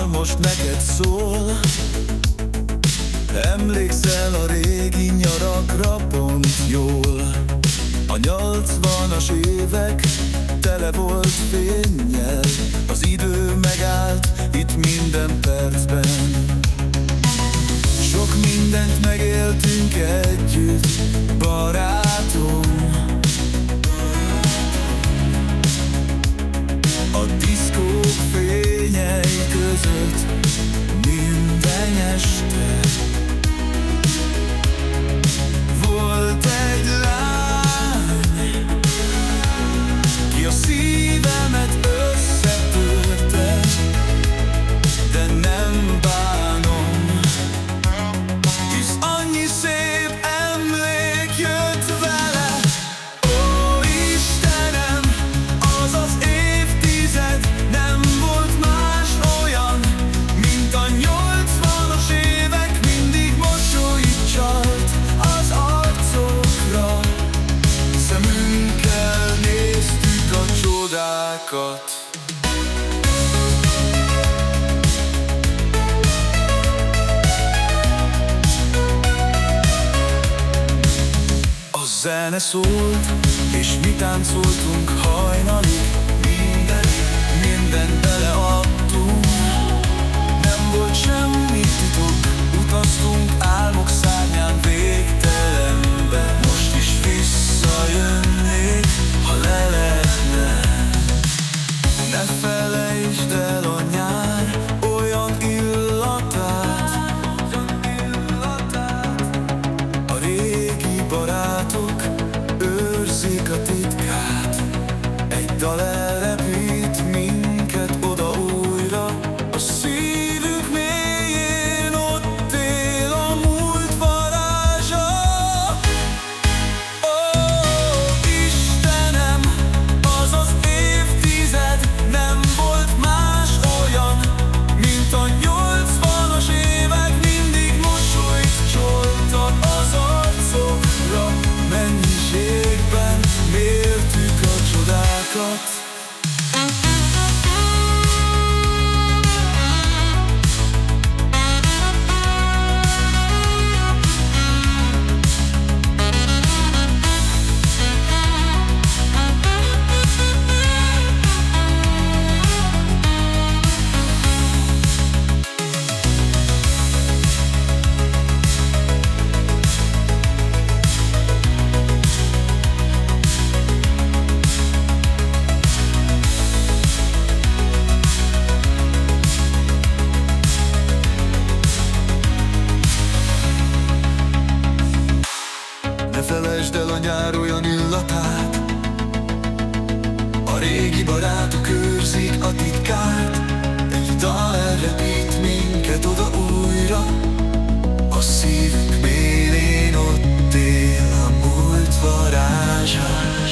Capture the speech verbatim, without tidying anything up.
dal most neked szól. Emlékszel a régi nyarakra pont jól. A nyolcvanas évek tele volt fénnyel. Az idő megállt itt minden percben. Sok mindent megéltünk együtt, barátom. A diszkók fényei között minden este. Volt egy lány, ki a szívemet összetörte, de nem bánom, hisz annyi szép emlék jött vele. Ó, Istenem, az az évtized nem volt más olyan, mint a nyolcvanas évek. Mindig mosolyt csalt az arcokra, szemünkkel néztük a csodákat. A zene szólt, és mi táncoltunk hajnalig. Minden, mindent beleadtunk, nem volt semmi titok. Utaztunk álmok szárnyán végtelenbe. Most is visszajönnék, ha le lehetne. Ne felejtsd el a nyár olyan illatát, a régi barátok őrzik a titkát. Egy dal elrepít minket oda újra, a szívünk mélyén ott él a múlt varázsa. Ó, Istenem, az az évtized nem volt más olyan, mint a nyolcvanas évek. Mindig mosolyt csoltak az arcokra, mennyiségben mértük a csodákat. Ne felejtsd el a nyár olyan illatát, a régi barátok őrzik a titkát. Egy dal elrepít minket oda újra, a szívünk mélyén ott él a múlt varázsa.